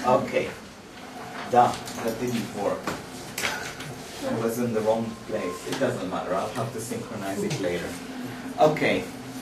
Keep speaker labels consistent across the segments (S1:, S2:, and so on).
S1: Okay. That didn't work. I was in the wrong place. It doesn't matter. I'll have to synchronize it later. Okay.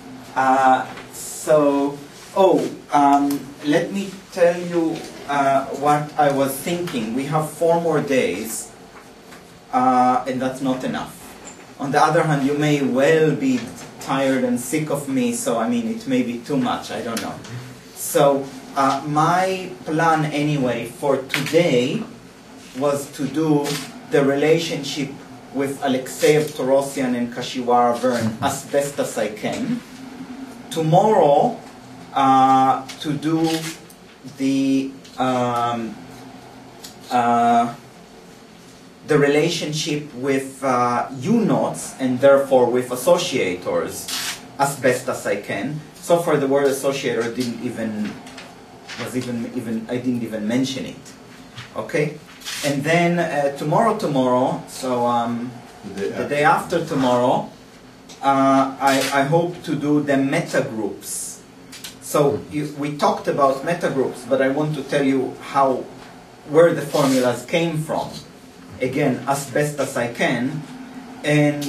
S1: Let me tell you what I was thinking. We have 4 more days, and that's not enough. On the other hand, you may well be tired and sick of me, so I mean, it may be too much. I don't know. So my plan anyway for today was to do the relationship with Alexeyev, Torosian, and Kashiwara Verne as best as I can. Tomorrow, to do the relationship with U-knots and therefore with associators as best as I can. So far, the word associator I didn't even mention it. Okay, and then tomorrow, so the day after tomorrow, I hope to do the meta groups. So we talked about meta groups, but I want to tell you where the formulas came from. Again, as best as I can, and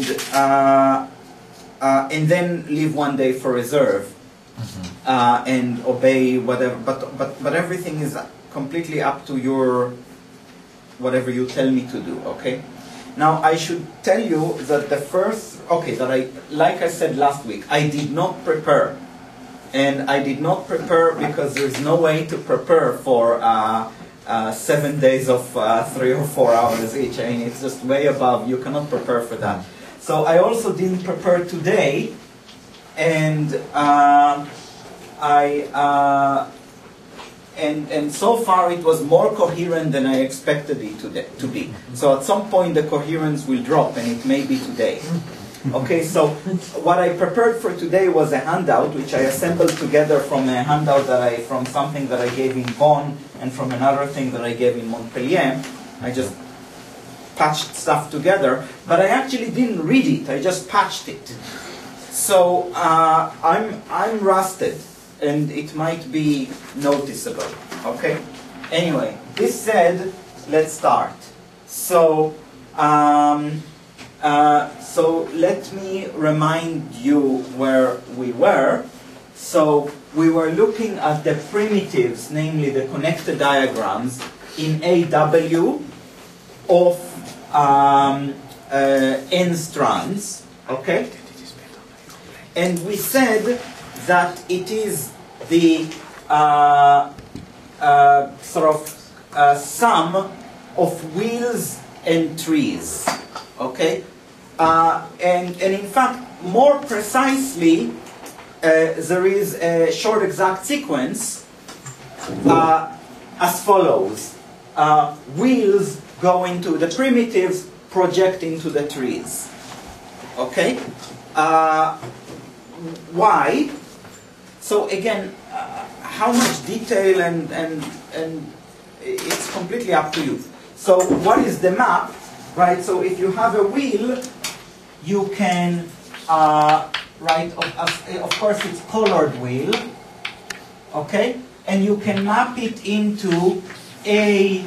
S1: then leave one day for reserve, and obey whatever. But everything is completely up to whatever you tell me to do. Okay. Now I should tell you that like I said last week, I did not prepare, and I did not prepare because there's no way to prepare for 7 days of 3 or 4 hours each. I mean, it's just way above. You cannot prepare for that. So I also didn't prepare today, and and so far it was more coherent than I expected it to be. So at some point the coherence will drop, and it may be today. Okay, so what I prepared for today was a handout, which I assembled together from a handout from something that I gave in Bonn and from another thing that I gave in Montpellier. I just patched stuff together, but I actually didn't read it. I just patched it. So I'm rusted, and it might be noticeable. Okay. Anyway, this said, let's start. So. So let me remind you where we were. So we were looking at the primitives, namely the connected diagrams, in AW of n strands, okay? And we said that it is the sum of wheels and trees, okay? And in fact, more precisely, there is a short exact sequence as follows. Wheels go into the primitives, project into the trees. Okay? Why? So again, how much detail and it's completely up to you. So what is the map? Right, so if you have a wheel, you can of course it's colored wheel, okay, and you can map it into a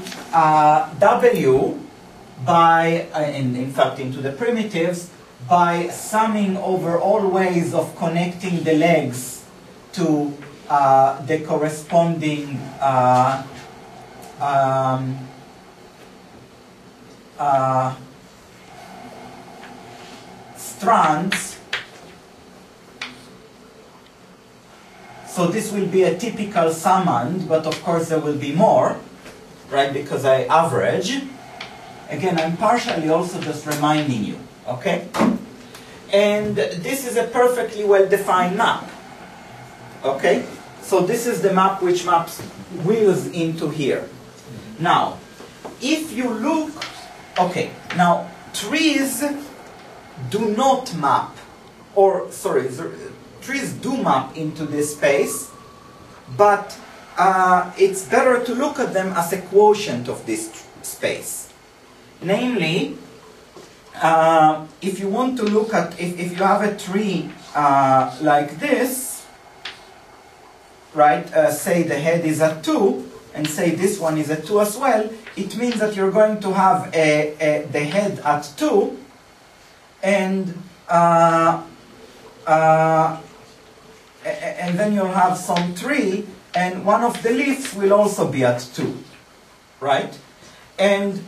S1: W by, and in fact into the primitives, by summing over all ways of connecting the legs to the corresponding strands. So this will be a typical summand, but of course there will be more, right, because I average. Again, I'm partially also just reminding you, okay? And this is a perfectly well-defined map, okay? So this is the map which maps wheels into here. Now, if you look, okay, now trees do not map, or sorry, trees do map into this space, but it's better to look at them as a quotient of this space. Namely, if you want to look at, if you have a tree like this, right, say the head is at 2, and say this one is a 2 as well, it means that you're going to have the head at 2, and then you'll have some 3, and one of the leaves will also be at 2, right? And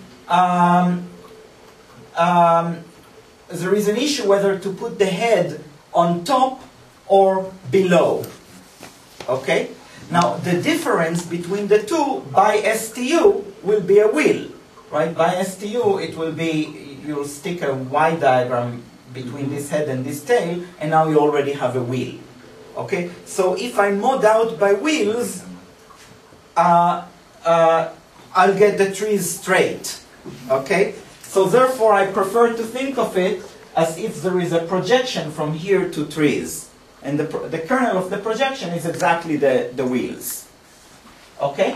S1: there is an issue whether to put the head on top or below, okay? Now, the difference between the two by STU will be a wheel, right? By STU, it will be, you'll stick a Y diagram between this head and this tail, and now you already have a wheel, okay? So if I mod out by wheels, I'll get the trees straight, okay? So therefore, I prefer to think of it as if there is a projection from here to trees. And the kernel of the projection is exactly the wheels. Okay?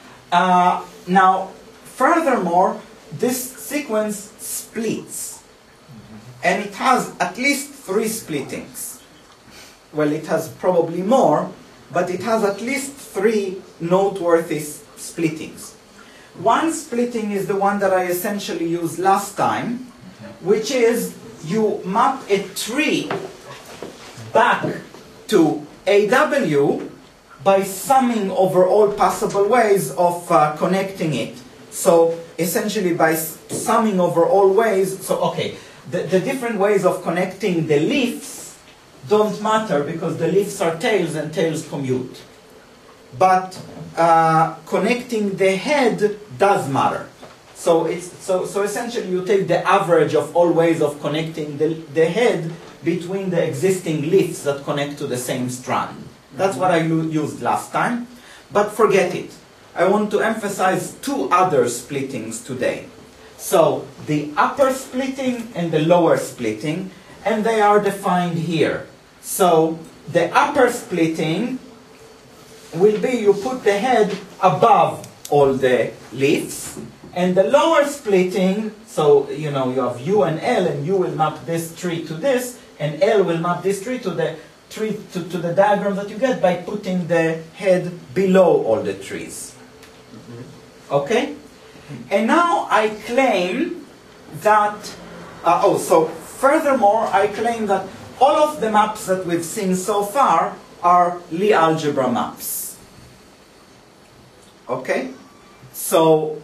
S1: Now, furthermore, this sequence splits. And it has at least 3 splittings. Well, it has probably more, but it has at least 3 noteworthy splittings. One splitting is the one that I essentially used last time, which is you map a tree back to AW by summing over all possible ways of connecting it. So essentially by summing over all ways, so okay, the different ways of connecting the leaves don't matter because the leaves are tails and tails commute. But connecting the head does matter. So essentially you take the average of all ways of connecting the head between the existing leaves that connect to the same strand. That's what I used last time, but forget it. I want to emphasize 2 other splittings today. So the upper splitting and the lower splitting, and they are defined here. So the upper splitting will be you put the head above all the leaves, and the lower splitting, so you know you have U and L, and U will map this tree to this, and L will map this tree to the diagram that you get by putting the head below all the trees. Okay? And now I claim that, so furthermore, I claim that all of the maps that we've seen so far are Lie algebra maps. Okay? So,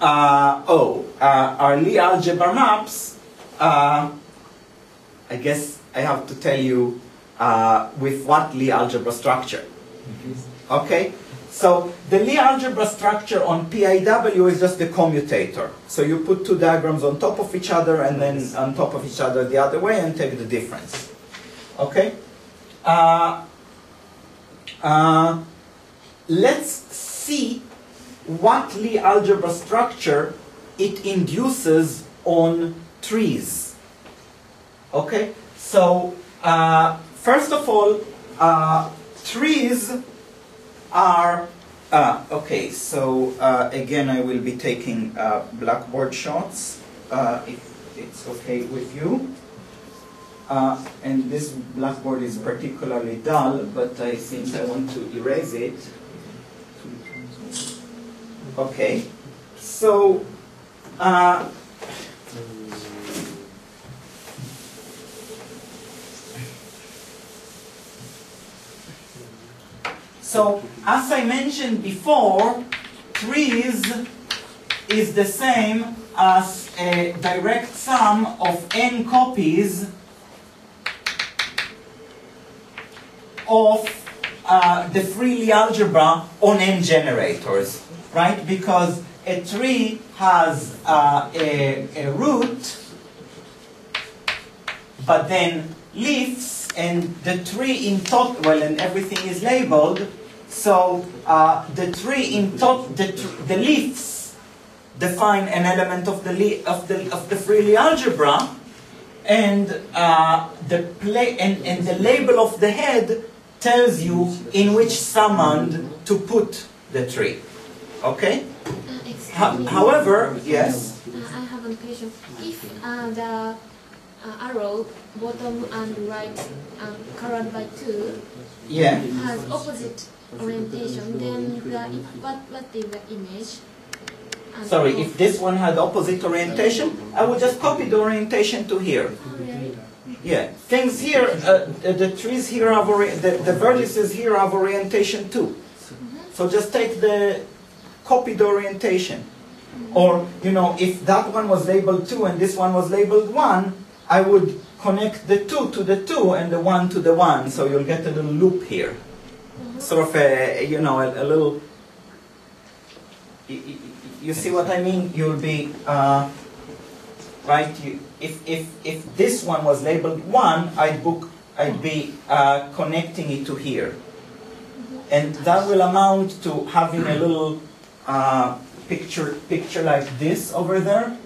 S1: our Lie algebra maps, I guess I have to tell you with what Lie algebra structure. Okay? So the Lie algebra structure on PIW is just the commutator. So you put 2 diagrams on top of each other and then on top of each other the other way and take the difference. Okay? Let's see what Lie algebra structure it induces on trees. Okay? So, first of all, trees are, okay, so again I will be taking blackboard shots, if it's okay with you. And this blackboard is particularly dull, but I think I want to erase it. Okay, so, so, as I mentioned before, trees is the same as a direct sum of n copies of the free Lie algebra on n generators, right? Because a tree has a root, but then leaves, and the tree in tot, well, and everything is labeled. So the tree in tot, the leaves define an element of the free Lie algebra, and the label of the head tells you in which summand to put the tree. Okay. However, yes.
S2: I have a question. If the arrow bottom and right colored by 2
S1: yeah.
S2: has opposite orientation, then what is the image? And
S1: Sorry,
S2: so-
S1: if this one had opposite orientation, I would just copy the orientation to here.
S2: Oh, really?
S1: Yeah, things here, the trees here have, the vertices here have orientation too. So just take the copied orientation. Or, you know, if that one was labeled 2 and this one was labeled 1, I would connect the 2 to the 2 and the 1 to the 1, so you'll get a little loop here. Sort of a, you know, a little, you see what I mean? You'll be, right, if this one was labeled 1, I'd be connecting it to here. And that will amount to having a little picture like this over there,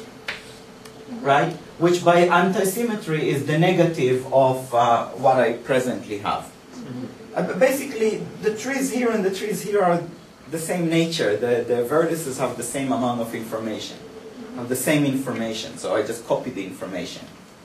S1: right? Which by anti-symmetry is the negative of what I presently have. Basically, the trees here and the trees here are the same nature. The vertices have the same amount of information, have the same information. So I just copy the information.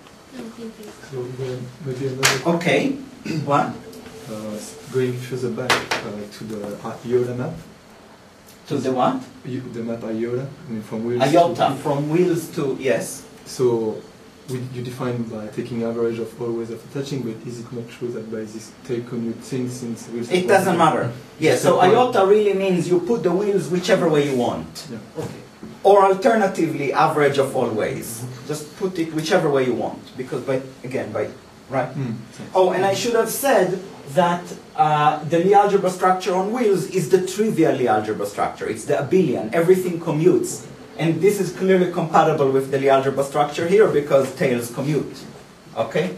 S3: So maybe another
S1: Okay, what?
S3: going further back to the IOTA map.
S1: To the what?
S3: The map IOTA, I mean from wheels
S1: IOTA,
S3: to,
S1: from wheels to, yes.
S3: So you define by taking average of all ways of attaching, but is it not true that by this tail commute thing, since wheels
S1: It doesn't matter. Yeah, so
S3: Except for-
S1: IOTA really means you put the wheels whichever way you want.
S3: Yeah. Okay.
S1: Or alternatively, average of all ways. Just put it whichever way you want. Because right? Oh, and I should have said that the Lie algebra structure on wheels is the trivial Lie algebra structure. It's the abelian. Everything commutes. And this is clearly compatible with the Lie algebra structure here because tails commute. Okay?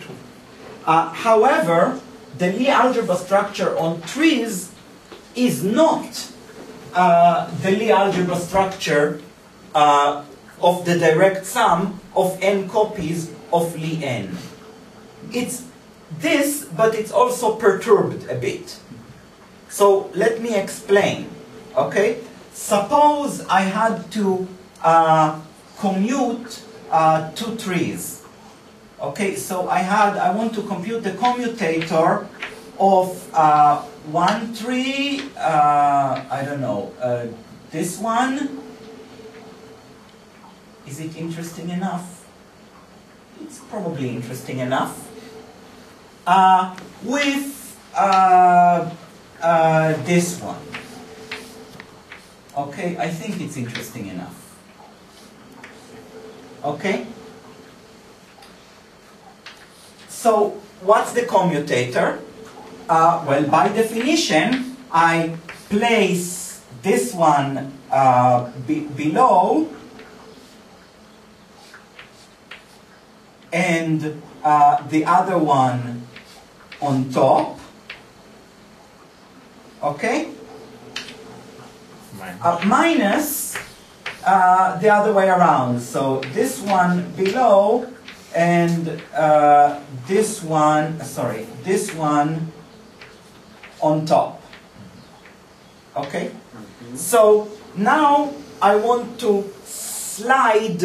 S1: However, the Lie algebra structure on trees is not the Lie algebra structure of the direct sum of n copies of Lie n. It's this, but it's also perturbed a bit. So let me explain. Okay? Suppose I had to commute 2 trees. Okay, so I want to compute the commutator of 1 tree, I don't know, this one. Is it interesting enough? It's probably interesting enough. With this one. Okay, I think it's interesting enough. Okay? So, what's the commutator? Well, by definition, I place this one below and the other one on top. Okay? Minus the other way around. So this one below and this one on top. Okay? So now I want to slide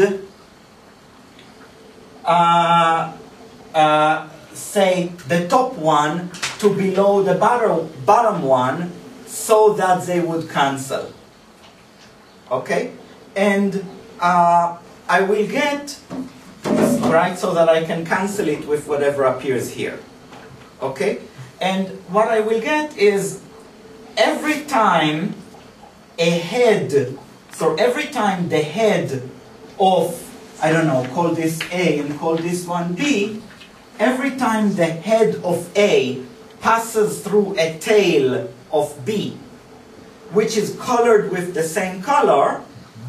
S1: say the top one to below the bottom one so that they would cancel. Okay? And I will get, right, so that I can cancel it with whatever appears here. Okay? And what I will get is every time a head, so every time the head of, I don't know, call this A and call this one B, every time the head of A passes through a tail of B, which is colored with the same color,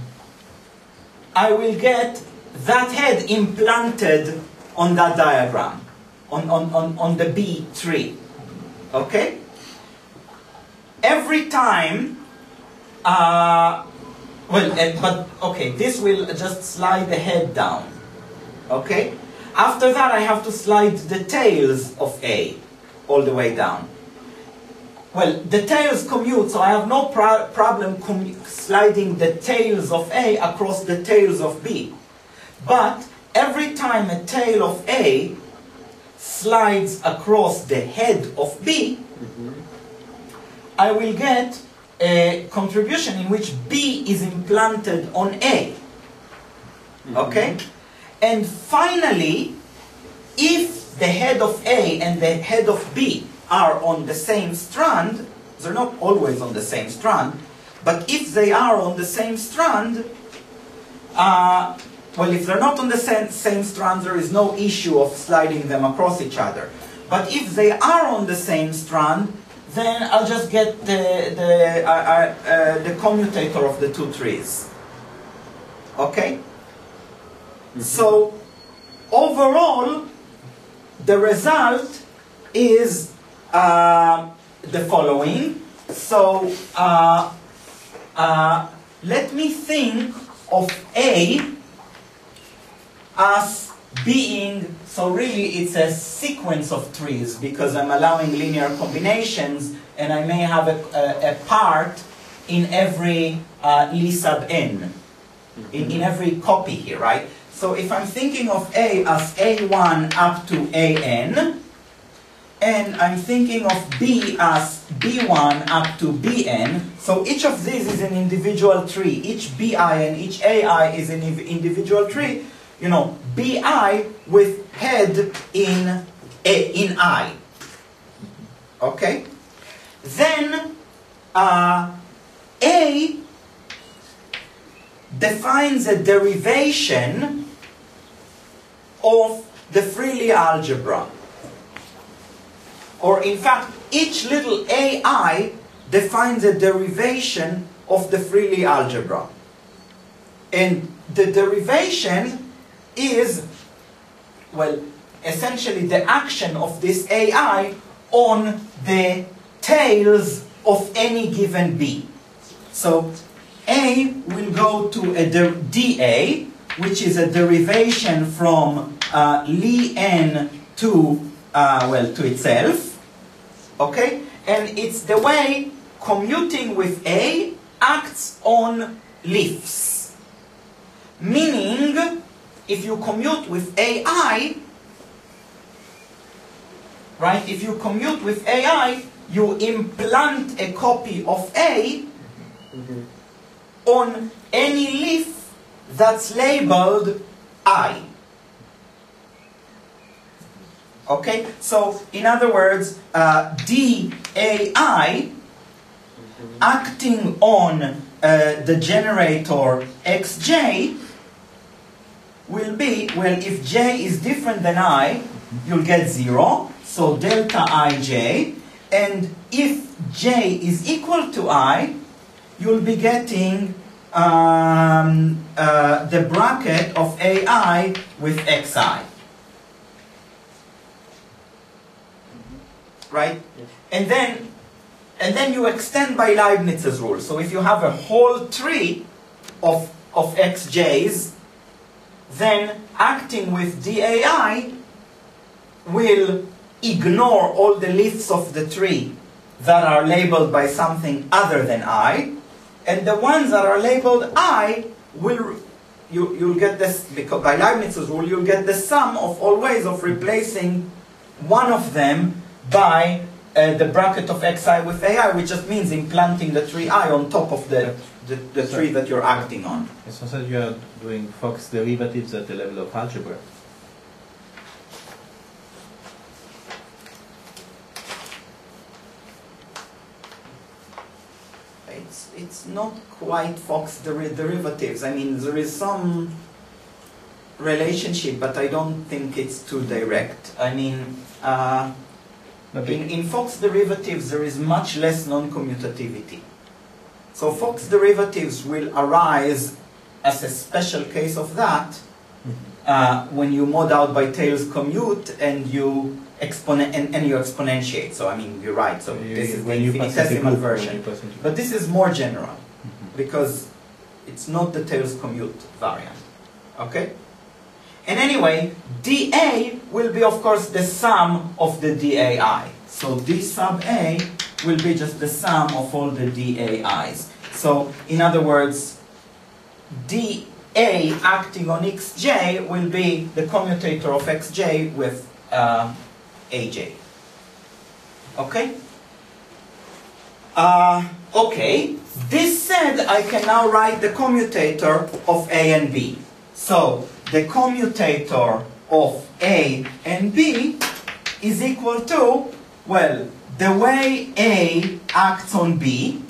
S1: I will get that head implanted on that diagram, on the B tree. Okay? Every time, this will just slide the head down. Okay? After that, I have to slide the tails of A all the way down. Well, the tails commute, so I have no problem sliding the tails of A across the tails of B. But every time a tail of A slides across the head of B, I will get a contribution in which B is implanted on A. Okay? And finally, if the head of A and the head of B are on the same strand, they're not always on the same strand, but if they are on the same strand, well, if they're not on the same strand, there is no issue of sliding them across each other. But if they are on the same strand, then I'll just get the commutator of the two trees. Okay? So, overall, the result is the following. So, let me think of A as being, so really it's a sequence of trees because I'm allowing linear combinations and I may have a part in every Lie sub n, in every copy here, right? So if I'm thinking of A as A1 up to AN, and I'm thinking of B as B1 up to Bn, so each of these is an individual tree. Each Bi and each Ai is an individual tree. You know, Bi with head in I. Okay? Then A defines a derivation of the free Lie algebra. Or in fact, each little AI defines a derivation of the free Lie algebra. And the derivation is, well, essentially the action of this AI on the tails of any given B. So A will go to a dA, which is a derivation from Lie n to, well, to itself. Okay? And it's the way commuting with A acts on leaves. Meaning, if you commute with AI, right? If you commute with AI, you implant a copy of A on any leaf that's labeled I. Okay? So, in other words, DAI acting on the generator xj will be, well, if j is different than I, you'll get 0, so delta ij, and if j is equal to I, you'll be getting the bracket of ai with xi. Right? And then you extend by Leibniz's rule. So if you have a whole tree of xj's, then acting with DAI will ignore all the leaves of the tree that are labeled by something other than I, and the ones that are labeled I will, you'll get this, because by Leibniz's rule, you'll get the sum of all ways of replacing one of them by the bracket of xi with ai, which just means implanting the tree I on top of the tree that you're acting on.
S4: It's also you are doing Fox derivatives at the level of algebra.
S1: It's not quite Fox derivatives. I mean, there is some relationship, but I don't think it's too direct. I mean, in Fox derivatives, there is much less non-commutativity. So Fox derivatives will arise as a special case of that when you mod out by Taylor's commute and you exponentiate. So I mean, you're right. So this is the infinitesimal version. But this is more general because it's not the Taylor's commute variant. Okay? And anyway, dA will be, of course, the sum of the dAi. So d sub A will be just the sum of all the dAis. So, in other words, dA acting on xj will be the commutator of xj with aj. Okay? Okay, this said, I can now write the commutator of A and B. So, the commutator of A and B is equal to, well, the way A acts on B.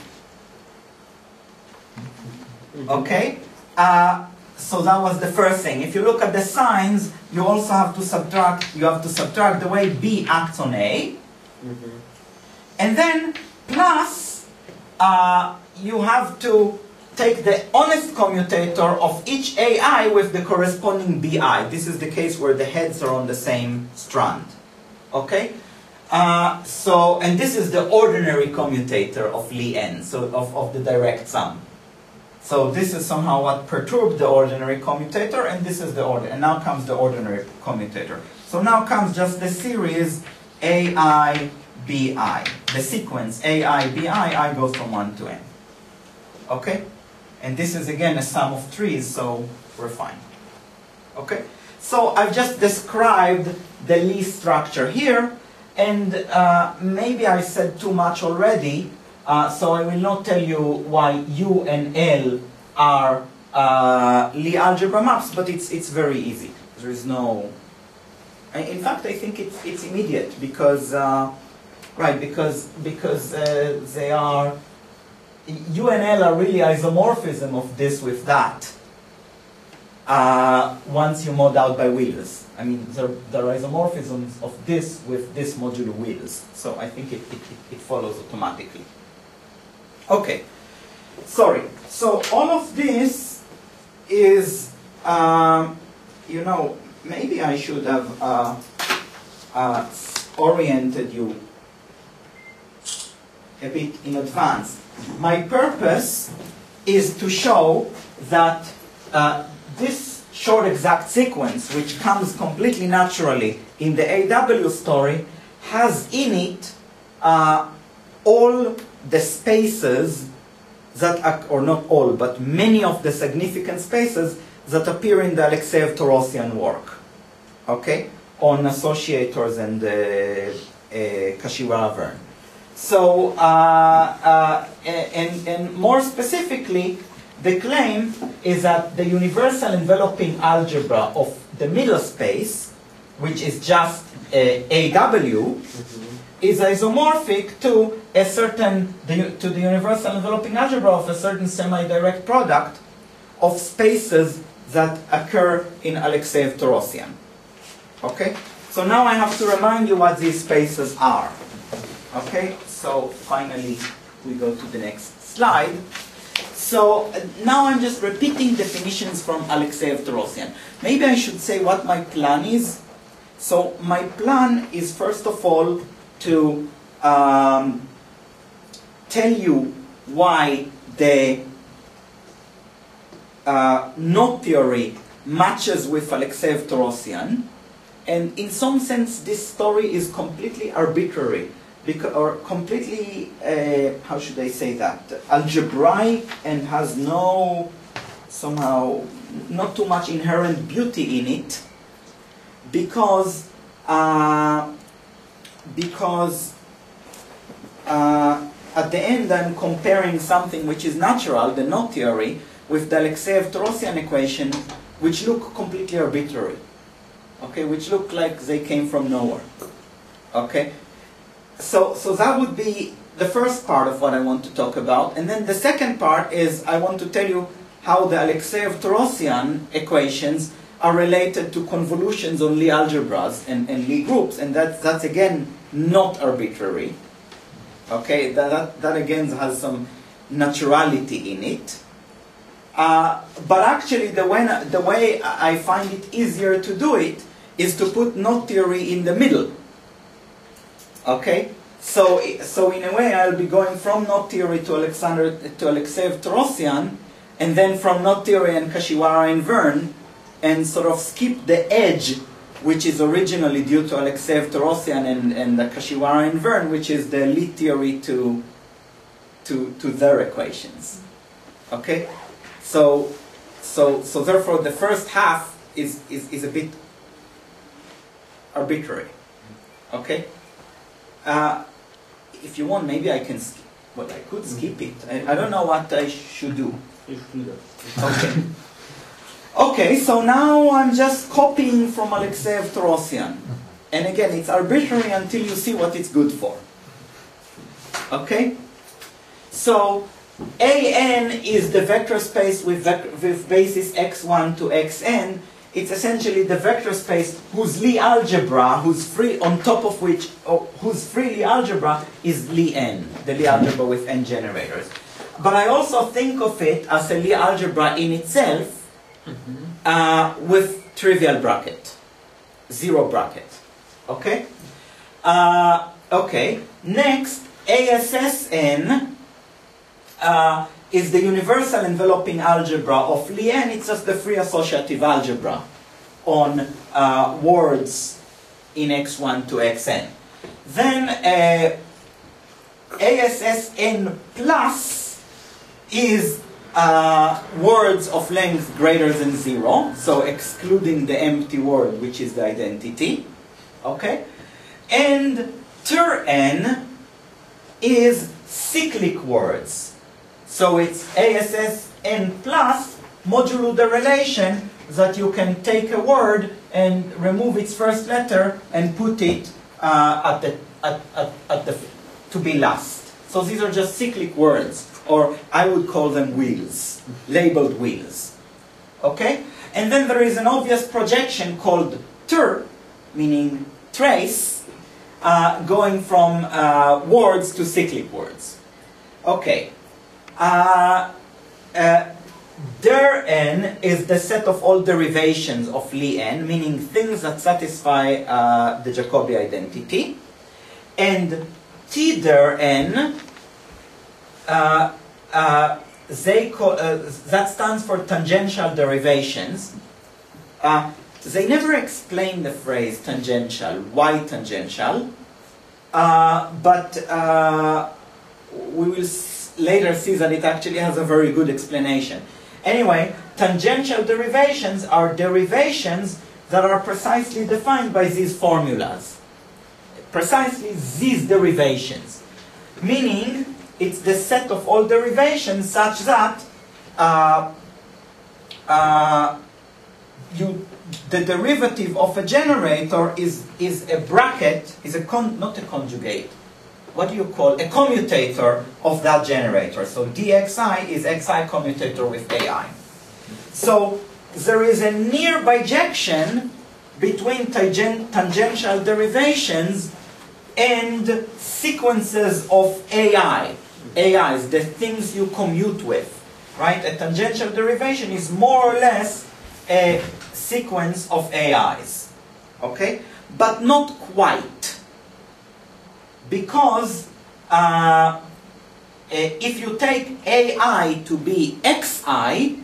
S1: Okay? So that was the first thing. If you look at the signs, you also have to subtract, the way B acts on A. And then, plus, you have to take the honest commutator of each AI with the corresponding BI. This is the case where the heads are on the same strand. Okay? And this is the ordinary commutator of Lie n, so of the direct sum. So this is somehow what perturbed the ordinary commutator, and this is the order. And now comes the ordinary commutator. So now comes just the series AI, BI. The sequence AI, BI, I goes from 1 to n. Okay? And this is again a sum of trees, so we're fine. Okay? So I've just described the Lie structure here, and maybe I said too much already, so I will not tell you why U and L are Lie algebra maps, but it's very easy. There is no... In fact, I think it's immediate, because because they are... U and L are really isomorphism of this with that. Once you mod out by wheels. I mean, there are isomorphisms of this with this modulo wheels. So I think it follows automatically. Okay. Sorry. So all of this is, you know, maybe I should have oriented you a bit in advance. My purpose is to show that this short exact sequence, which comes completely naturally in the AW story, has in it all the spaces that, or not all, but many of the significant spaces that appear in the Alexeev-Torossian work, okay, on associators and Kashiwara-Verne. So, and more specifically, the claim is that the universal enveloping algebra of the middle space, which is just AW, is isomorphic to a certain, to the universal enveloping algebra of a certain semi-direct product of spaces that occur in Alexeev-Torossian. Okay? So now I have to remind you what these spaces are. Okay? So finally, we go to the next slide. So now I'm just repeating definitions from Alexeev-Torossian. Maybe I should say what my plan is. So my plan is first of all to tell you why the knot theory matches with Alexeev-Torossian, and in some sense this story is completely arbitrary. Or completely, how should I say that, algebraic, and has no, somehow, not too much inherent beauty in it, because at the end I'm comparing something which is natural, the knot theory, with the Alexeev-Torossian equation, which look completely arbitrary, okay, which look like they came from nowhere, okay. So that would be the first part of what I want to talk about. And then the second part is I want to tell you how the Alexeev-Torossian equations are related to convolutions on Lie algebras and Lie groups. And that's again not arbitrary. Okay, that again has some naturality in it. But actually the way I find it easier to do it is to put knot theory in the middle. Okay, so in a way I'll be going from knot theory to Alexeev-Torossian, and then from knot theory and Kashiwara and Verne, and sort of skip the edge, which is originally due to Alexeev-Torossian and the Kashiwara and Verne, which is the Lie theory to their equations. Okay, so therefore the first half is a bit arbitrary. Okay. If you want, maybe I can skip. Well, I could skip it. I don't know what I should do.
S5: You should do that.
S1: Okay. Okay, so now I'm just copying from Alexeyev Torosian. And again, it's arbitrary until you see what it's good for. Okay? So, AN is the vector space with basis x1 to xn. It's essentially the vector space whose Lie algebra, whose free, on top of which, whose free Lie algebra is Lie n, the Lie algebra with n generators. But I also think of it as a Lie algebra in itself, with trivial bracket, zero bracket. Okay? Okay. Next, ASSN is the universal enveloping algebra of Lie n. It's just the free associative algebra on words in x1 to xn. Then ASSN plus is words of length greater than 0, so excluding the empty word, which is the identity. Okay? And TERN is cyclic words. So it's ASSN plus modulo the relation that you can take a word and remove its first letter and put it to be last. So these are just cyclic words, or I would call them wheels, labeled wheels. Okay? And then there is an obvious projection called TER, meaning trace, going from words to cyclic words. Okay. Der n is the set of all derivations of Lie n, meaning things that satisfy the Jacobi identity. And T der n, that stands for tangential derivations. They never explain the phrase tangential, why tangential, but we will later see that it actually has a very good explanation. Anyway, tangential derivations are derivations that are precisely defined by these formulas. Precisely these derivations. Meaning, it's the set of all derivations such that the derivative of a generator is a bracket, not a conjugate. What do you call a commutator of that generator? So dxi is xi commutator with ai. So there is a near bijection between tangential derivations and sequences of ai. AIs, the things you commute with, right? A tangential derivation is more or less a sequence of AIs, okay? But not quite. Because if you take AI to be xi,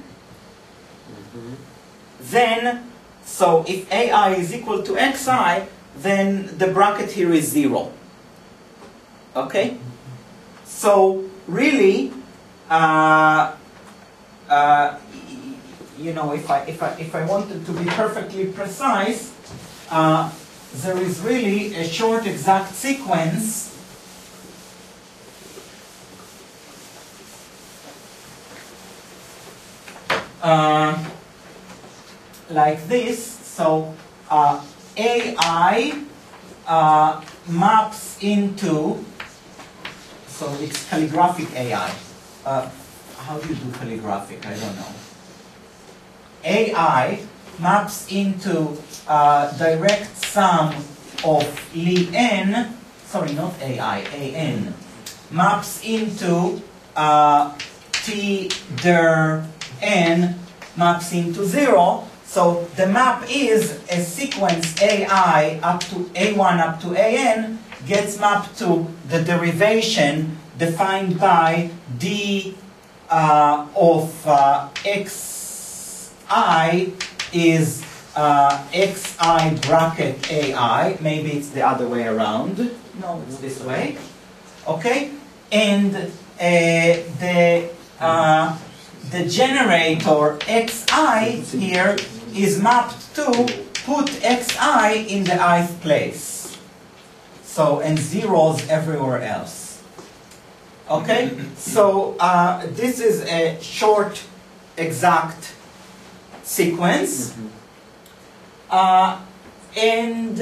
S1: then, so if AI is equal to xi, then the bracket here is 0. Okay? So, really, you know, if I wanted to be perfectly precise, there is really a short exact sequence like this. So AI maps into, so it's calligraphic AI. How do you do calligraphic? I don't know. AI maps into direct sum of Lie n, sorry, not AI, AN, maps into T der n maps into 0. So the map is a sequence AI up to A1 up to AN gets mapped to the derivation defined by D of xi is xi bracket ai. Maybe it's the other way around. No, it's this way. Okay? And the generator xi here is mapped to put xi in the ith place. So, and zeros everywhere else. Okay, so this is a short, exact sequence, and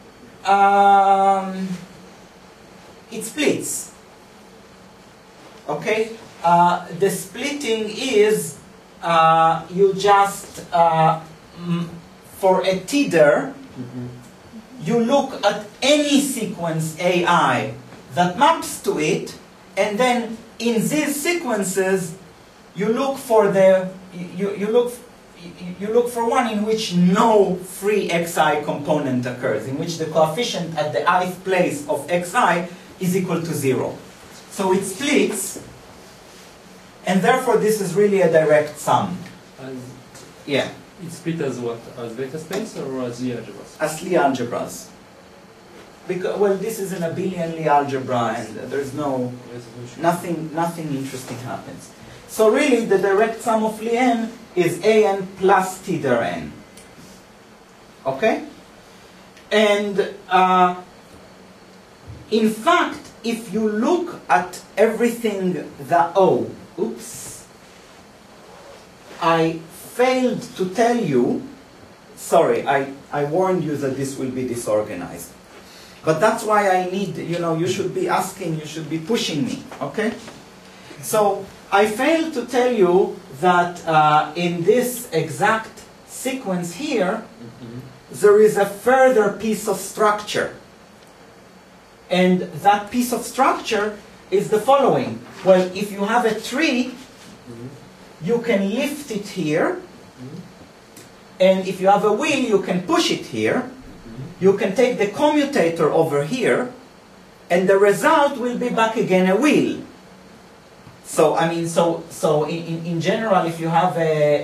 S1: it splits. Okay, the splitting is you just for a tether, you look at any sequence AI that maps to it, and then in these sequences you look for you look for one in which no free xi component occurs, in which the coefficient at the ith place of xi is equal to 0. So it splits, and therefore this is really a direct sum. Yeah.
S5: It's split as what? As vector space or as Lie algebras?
S1: As Lie algebras. Because, well, this is an abelian Lie algebra, and there's nothing interesting happens. So really, the direct sum of Lie n is an plus tether n. Okay? And in fact, if you look at everything that I failed to tell you. Sorry, I warned you that this will be disorganized. But that's why I need, you should be asking, you should be pushing me, okay? So, I failed to tell you that in this exact sequence here, there is a further piece of structure. And that piece of structure is the following. Well, if you have a tree, you can lift it here. And if you have a wheel, you can push it here. You can take the commutator over here, and the result will be back again a wheel. So I mean, so in general, if you have a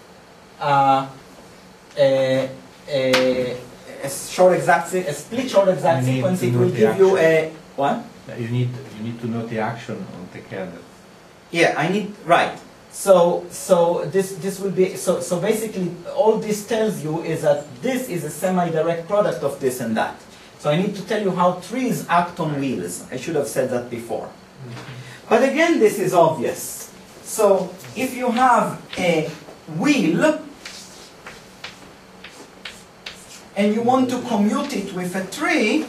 S1: split short exact sequence, it will give you a what?
S4: You need to know the action on the kernel.
S1: Yeah, I need right. So this will be so basically all this tells you is that this is a semi-direct product of this and that. So I need to tell you how trees act on wheels. I should have said that before. But again, this is obvious. So if you have a wheel and you want to commute it with a tree,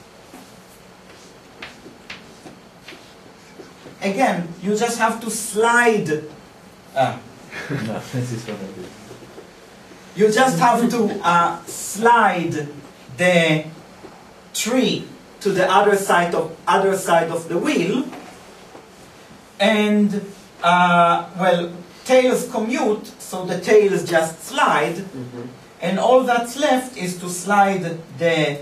S1: again, you just have to slide.
S4: No, this is what I did.
S1: You just have to slide the tree to the other side of the wheel, and well, tails commute, so the tails just slide, and all that's left is to slide the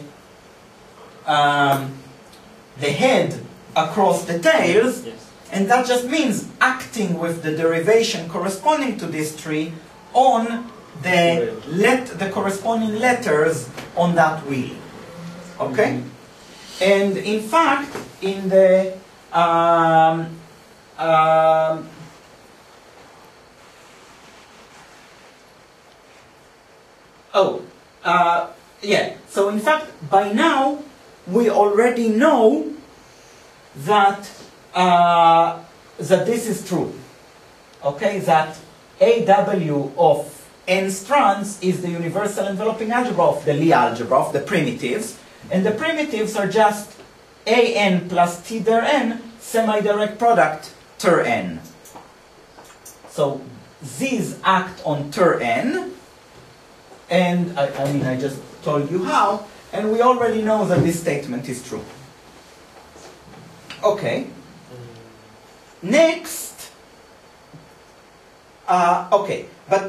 S1: head across the tails.
S5: Yes.
S1: And that just means acting with the derivation corresponding to this tree on the corresponding letters on that wheel. Okay? And in fact, in the yeah. So in fact, by now we already know that that this is true. Okay, that AW of n strands is the universal enveloping algebra of the Lie algebra of the primitives, and the primitives are just an plus t der n semi-direct product ter n. So these act on ter n, and I mean I just told you how, and we already know that this statement is true. Okay. Next, okay, but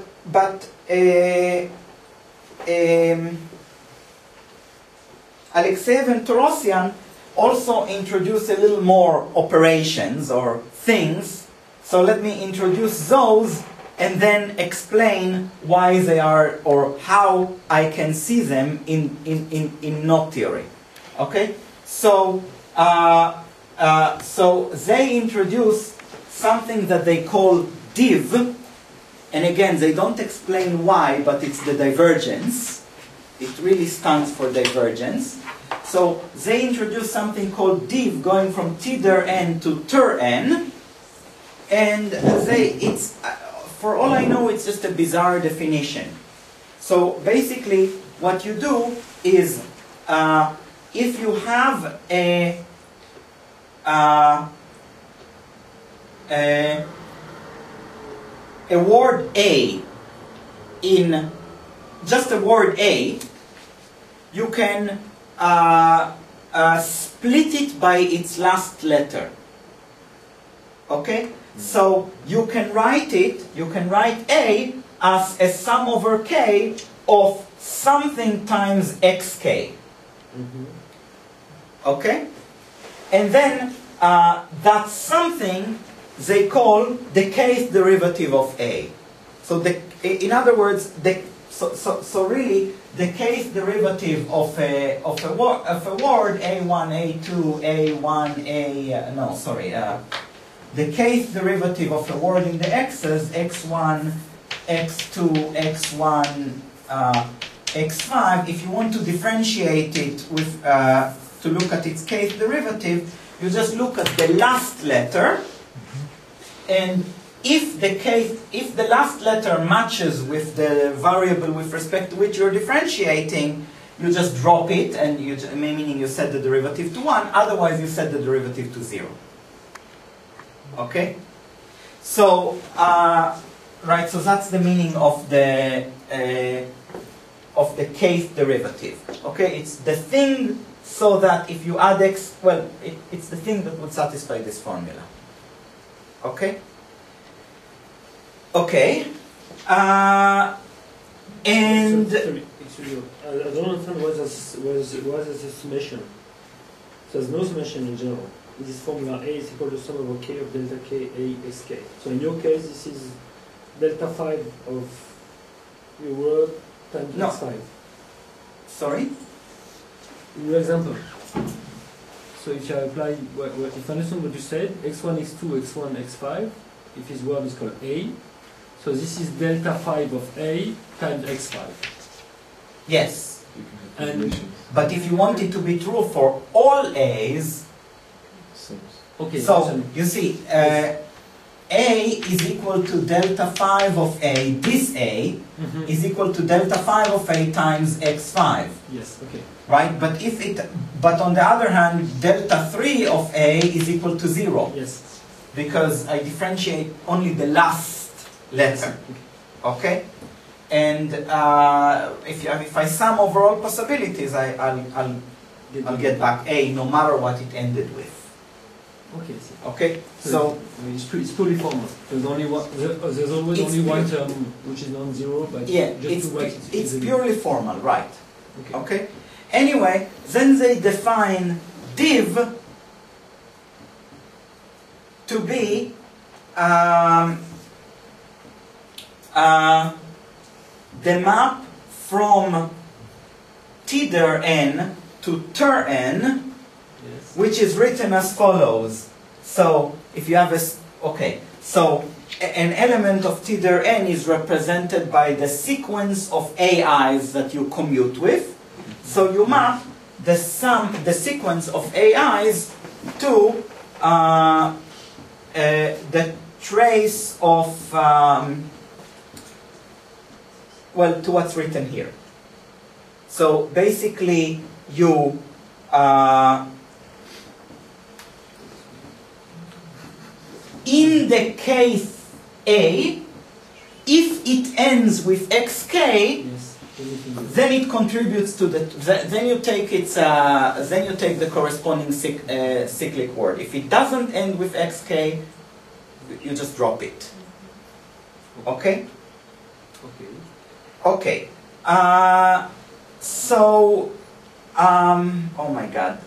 S1: Alexeyev and Torosian also introduce a little more operations or things. So let me introduce those and then explain why they are or how I can see them in knot theory. Okay, so. So they introduce something that they call div, and again they don't explain why, but it's the divergence. It really stands for divergence. So they introduced something called div going from t der n to ter n, and for all I know, it's just a bizarre definition. So basically, what you do is, if you have a word A in just a word A, you can split it by its last letter. Okay? So you can write A as a sum over k of something times xk. Okay? And then that something they call the kth derivative of A. So in other words, so really the kth derivative of a word A1, A2, A1, the kth derivative of a word in the x's, x1, x2, x1, x5, if you want to differentiate it with to look at its kth derivative, you just look at the last letter, and if the last letter matches with the variable with respect to which you're differentiating, you just drop it, and meaning you set the derivative to 1, otherwise you set the derivative to 0. Okay? So, right, so that's the meaning of the kth derivative. Okay, it's the thing so that if you add x, well, it's the thing that would satisfy this formula. Okay? Okay. And...
S6: Sorry, excuse me. I don't understand what is the summation. So there's no summation in general. This formula A is equal to sum over k of delta k A sk. So in your case, this is delta 5 of your word times x5.
S1: Sorry?
S6: In your example. So if I apply, if I understand what you said, x1, x2, x1, x5, if his word is called A, so this is delta 5 of A times x5.
S1: Yes.
S6: And
S1: but if you want it to be true for all A's,
S6: okay,
S1: so you see, A is equal to delta 5 of A, this A is equal to delta 5 of A times x5.
S6: Yes, okay.
S1: Right? But on the other hand, delta 3 of A is equal to 0.
S6: Yes.
S1: Because I differentiate only the last letter. Okay? And if I sum over all possibilities, I'll get back A no matter what it ended with.
S6: Okay.
S1: Okay?
S6: So I mean, it's purely formal. There's only one. There's always only one term which is non-zero, but
S1: yeah,
S6: just
S1: it's purely formal, right?
S6: Okay.
S1: Okay. Anyway, then they define div to be the map from t der n to ter n,
S6: Yes.
S1: which is written as follows. So if you have so an element of t der n is represented by the sequence of AIs that you commute with. So you map the sequence of AIs to the trace of to what's written here. So basically you in the case A, if it ends with xk,
S6: Yes.
S1: then it contributes to then you take the corresponding cyclic word. If it doesn't end with xk, you just drop it. Okay?
S6: Okay.
S1: Okay. Oh my God.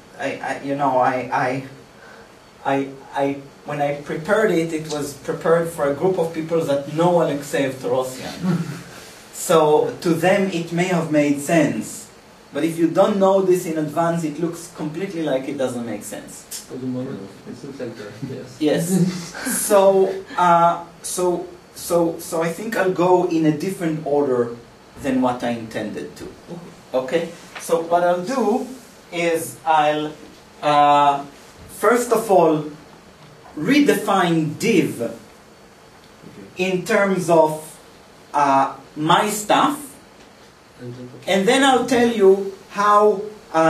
S1: When I prepared it, it was prepared for a group of people that know Alexei Evtorosyan. So to them it may have made sense. But if you don't know this in advance, it looks completely like it doesn't make sense.
S6: For the moment, it looks like that.
S1: Yes.
S6: Yes.
S1: So I think I'll go in a different order than what I intended to. Okay? So what I'll do is I'll first of all redefine div in terms of my stuff, and then I'll tell you how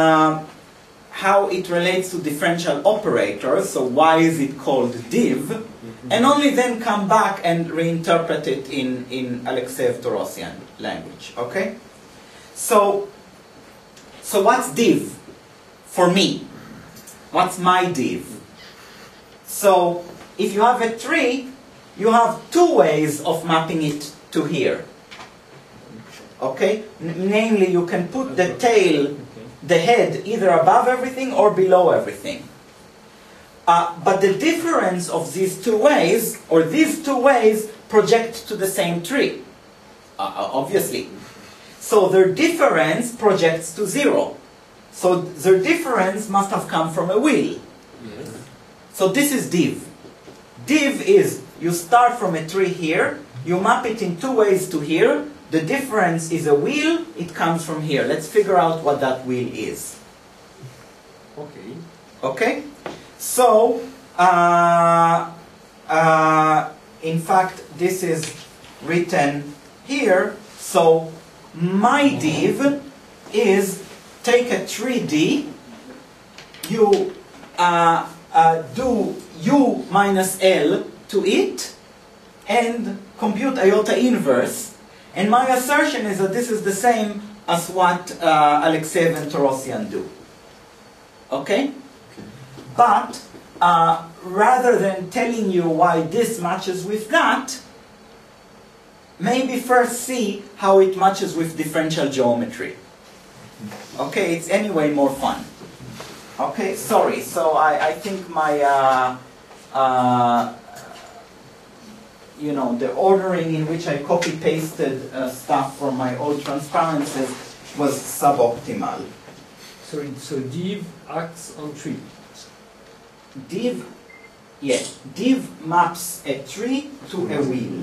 S1: it relates to differential operators. So why is it called div? And only then come back and reinterpret it in Alexeev-Torossian language. Okay? So what's div for me? What's my div? So if you have a tree, you have two ways of mapping it to here. Okay? Namely, you can put the tail, the head, either above everything or below everything. But the difference of these two ways, or these two ways, project to the same tree. Obviously. So their difference projects to 0. So their difference must have come from a wheel.
S6: Yes.
S1: So this is div. Div is, you start from a tree here, you map it in two ways to here, the difference is a wheel, it comes from here. Let's figure out what that wheel is.
S6: Okay.
S1: Okay? So, in fact, this is written here. So, my div is take a 3D, you do U minus L to it, and compute iota inverse. And my assertion is that this is the same as what Alexeev and Torossian do. Okay? But rather than telling you why this matches with that, maybe first see how it matches with differential geometry. Okay, it's anyway more fun. Okay, sorry, so I think my, you know, the ordering in which I copy-pasted stuff from my old transparencies was suboptimal.
S6: So div acts on tree.
S1: Div, yes, div maps a tree to a wheel.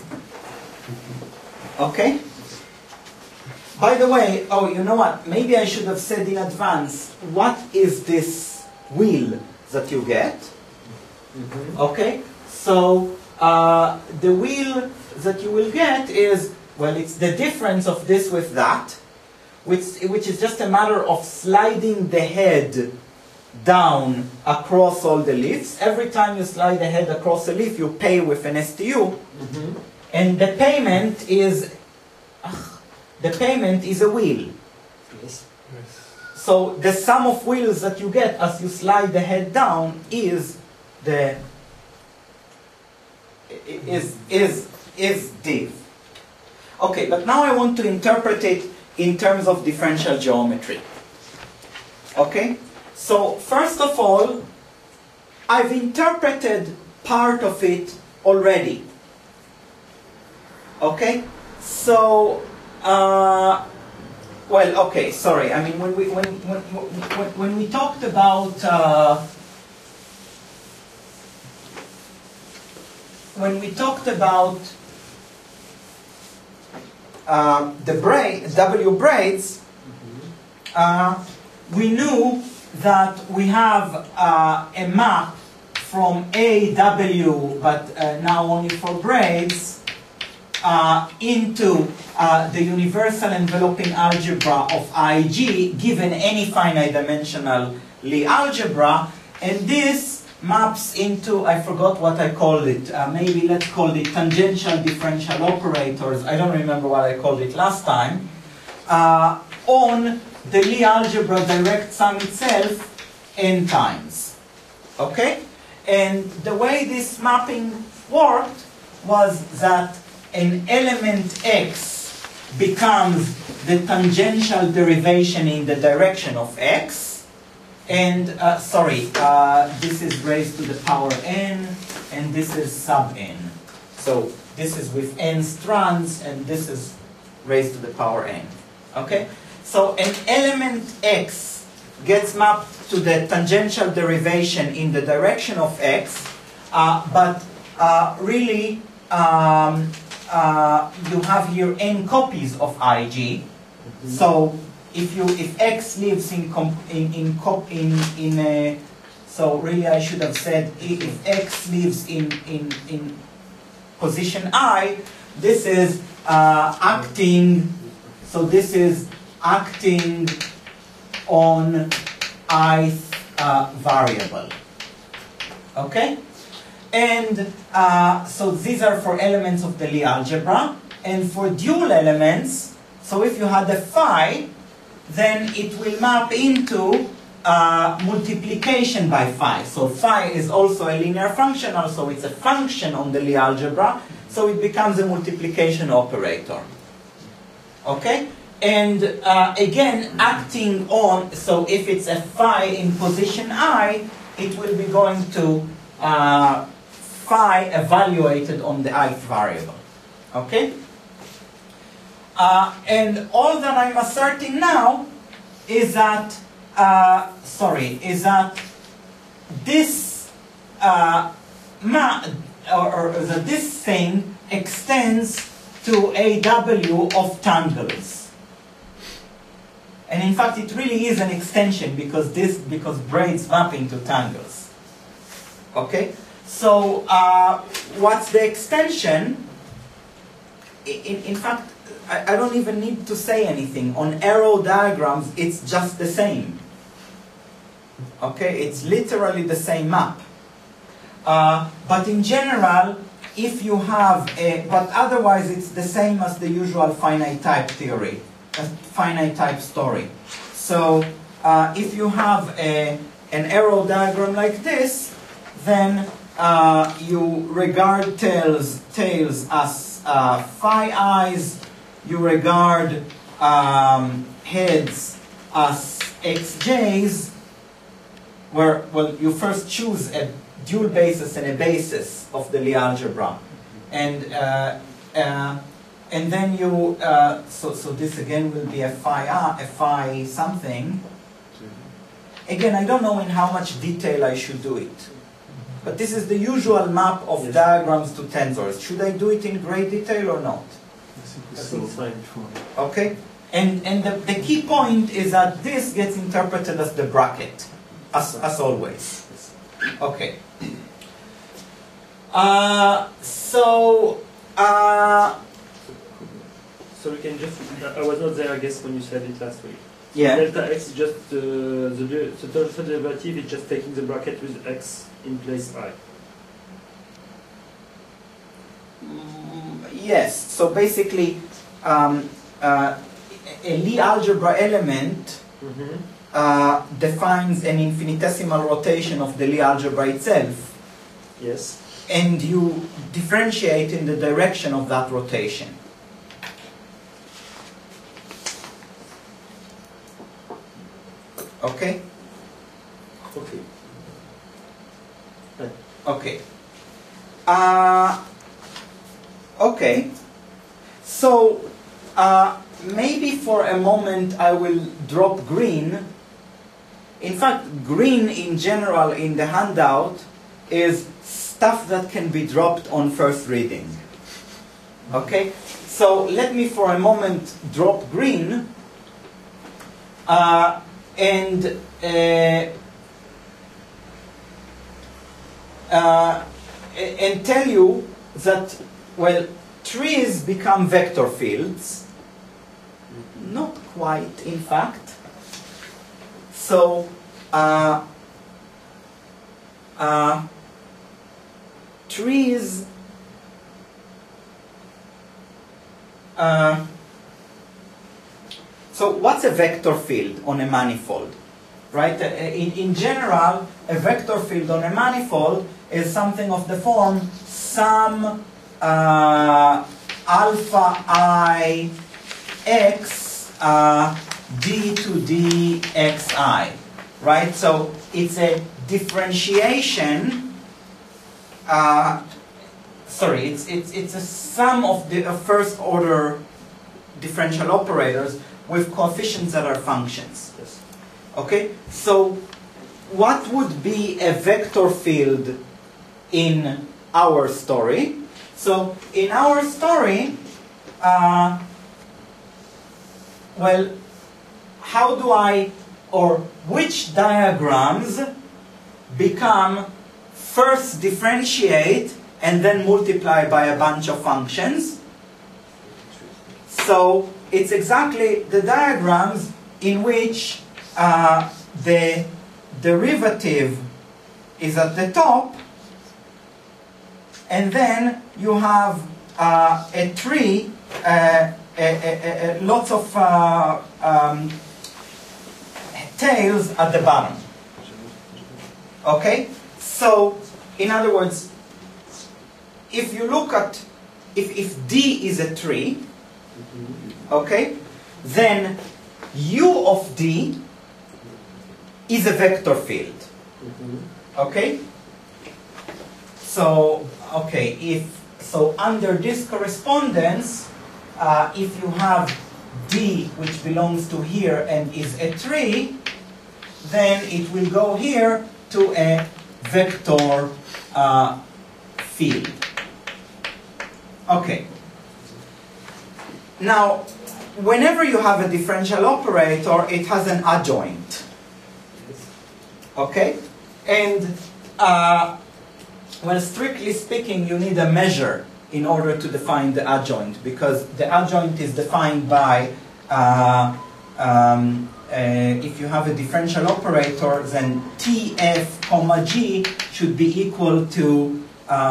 S1: Okay? By the way, oh, you know what? Maybe I should have said in advance, what is this wheel that you get? Okay? So, the wheel that you will get is, well, it's the difference of this with that, which is just a matter of sliding the head down across all the leaves. Every time you slide the head across a leaf, you pay with an STU, and the payment is a wheel.
S6: Yes.
S1: So the sum of wheels that you get as you slide the head down is the is div. Okay, but now I want to interpret it in terms of differential geometry. Okay? So first of all, I've interpreted part of it already. Okay? So well, okay, sorry. I mean, when we talked about the W braids, we knew that we have a map from AW, but now only for braids, into the universal enveloping algebra of IG given any finite dimensional Lie algebra, and this maps into, I forgot what I called it, maybe let's call it tangential differential operators, I don't remember what I called it last time, on the Lie algebra direct sum itself n times. Okay? And the way this mapping worked was that an element x becomes the tangential derivation in the direction of x, and this is raised to the power n, and this is sub n. So this is with n strands, and this is raised to the power n. Okay? So an element x gets mapped to the tangential derivation in the direction of x, but really you have here n copies of IG. So if X lives so really I should have said if X lives in position I, this is acting. So this is acting on ith variable. Okay, and so these are for elements of the Lie algebra, and for dual elements. So if you had a phi, then it will map into multiplication by phi. So phi is also a linear function, also it's a function on the Lie algebra, so it becomes a multiplication operator. Okay? And again, acting on, so if it's a phi in position I, it will be going to phi evaluated on the ith variable. Okay? And all that I'm asserting now is that this that this thing extends to AW of tangles. And in fact, it really is an extension because braids map into tangles. Okay? So what's the extension? In fact, I don't even need to say anything. On arrow diagrams, it's just the same. Okay, it's literally the same map. But in general, if you have but otherwise it's the same as the usual finite type theory, a finite type story. So if you have an arrow diagram like this, then you regard tails as phi i's, you regard heads as xj's, where, well, you first choose a dual basis and a basis of the Lie algebra, and then you so this again will be a phi something. Again, I don't know in how much detail I should do it, but this is the usual map of diagrams to tensors. Should I do it in great detail or not?
S3: I think it's fine.
S1: Okay, and the key point is that this gets interpreted as the bracket, as always. Okay. So
S6: we can just, I was not there, I guess, when you said it last week.
S1: yeah.
S6: Delta x is just the total derivative is just taking the bracket with x in place I.
S1: Yes. So basically, a Lie algebra element defines an infinitesimal rotation of the Lie algebra itself.
S6: Yes.
S1: And you differentiate in the direction of that rotation. Okay?
S6: Okay.
S1: Okay. Okay. So, maybe for a moment I will drop green. In fact, green in general in the handout is stuff that can be dropped on first reading. Okay? So let me for a moment drop green and tell you that, well, trees become vector fields. Not quite, in fact. So, trees so what's a vector field on a manifold? Right? In general, a vector field on a manifold is something of the form some alpha I x d to d xi. Right? So it's a differentiation. It's a sum of the first order differential operators with coefficients that are functions.
S6: Yes.
S1: Okay? So what would be a vector field in our story? So in our story, well, how do I, or which diagrams become first differentiate and then multiply by a bunch of functions? So it's exactly the diagrams in which the derivative is at the top, and then you have a tree, lots of tails at the bottom. Okay? So, in other words, if you look at, if D is a tree, okay, then U of D is a vector field. Okay? So, okay, so under this correspondence, if you have D which belongs to here and is a tree, then it will go here to a vector field. Okay. Now, whenever you have a differential operator, it has an adjoint. Okay? And, well, strictly speaking, you need a measure in order to define the adjoint, because the adjoint is defined by, if you have a differential operator, then TF comma G should be equal to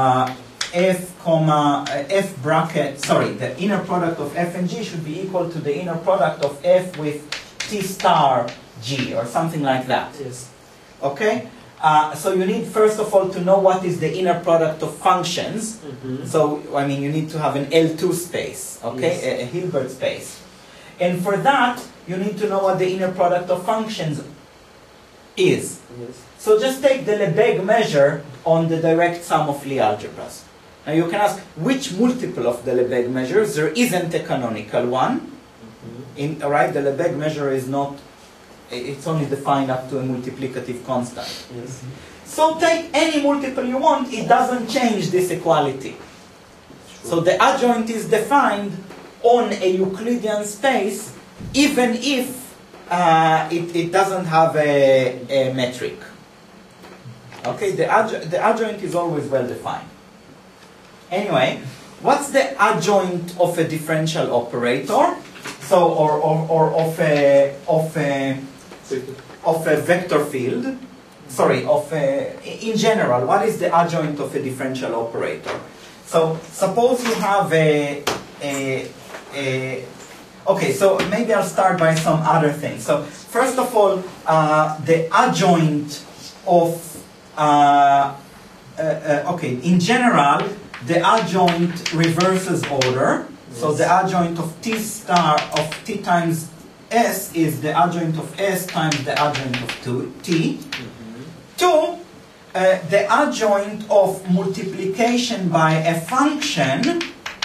S1: F bracket, sorry, the inner product of F and G should be equal to the inner product of F with T star G, or something like that.
S6: Yes.
S1: Okay? So you need, first of all, to know what is the inner product of functions. So, I mean, you need to have an L2 space, okay?
S6: Yes.
S1: A Hilbert space. And for that, you need to know what the inner product of functions is.
S6: Yes.
S1: So just take the Lebesgue measure on the direct sum of Lie algebras. Now you can ask, which multiple of the Lebesgue measures? There isn't a canonical one. Right? The Lebesgue measure is not, it's only defined up to a multiplicative constant.
S6: Yes.
S1: So take any multiple you want, it doesn't change this equality. So the adjoint is defined on a Euclidean space, even if it doesn't have a metric. Okay, the adjoint is always well defined. Anyway, what's the adjoint of a differential operator? So, or of a vector field. Sorry, in general, what is the adjoint of a differential operator? So, suppose you have okay, so maybe I'll start by some other things. So, first of all, the adjoint of, okay, in general, the adjoint reverses order. Yes. So the adjoint of T star of T times S is the adjoint of S times the adjoint of T. Two, the adjoint of multiplication by a function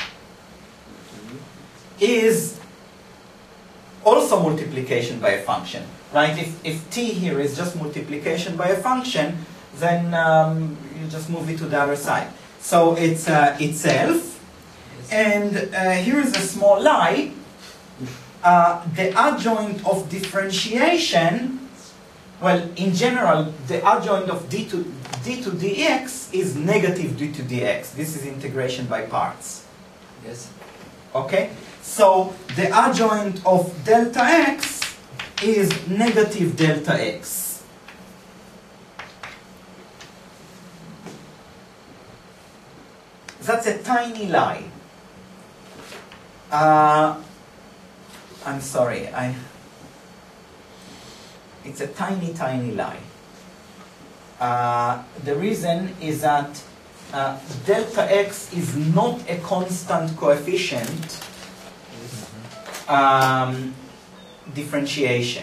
S1: is also multiplication by a function, right? If T here is just multiplication by a function, then you just move it to the other side. So it's itself. And here's a small lie. The adjoint of differentiation, well, in general, the adjoint of d to dx is negative d to dx. This is integration by parts.
S6: Yes.
S1: Okay? So the adjoint of delta x is negative delta x. That's a tiny lie. I'm sorry, it's a tiny, tiny lie. The reason is that delta x is not a constant coefficient differentiation.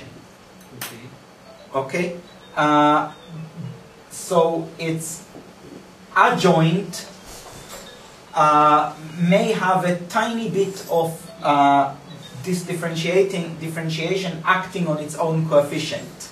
S1: Okay? So its adjoint may have a tiny bit of this differentiation acting on its own coefficients.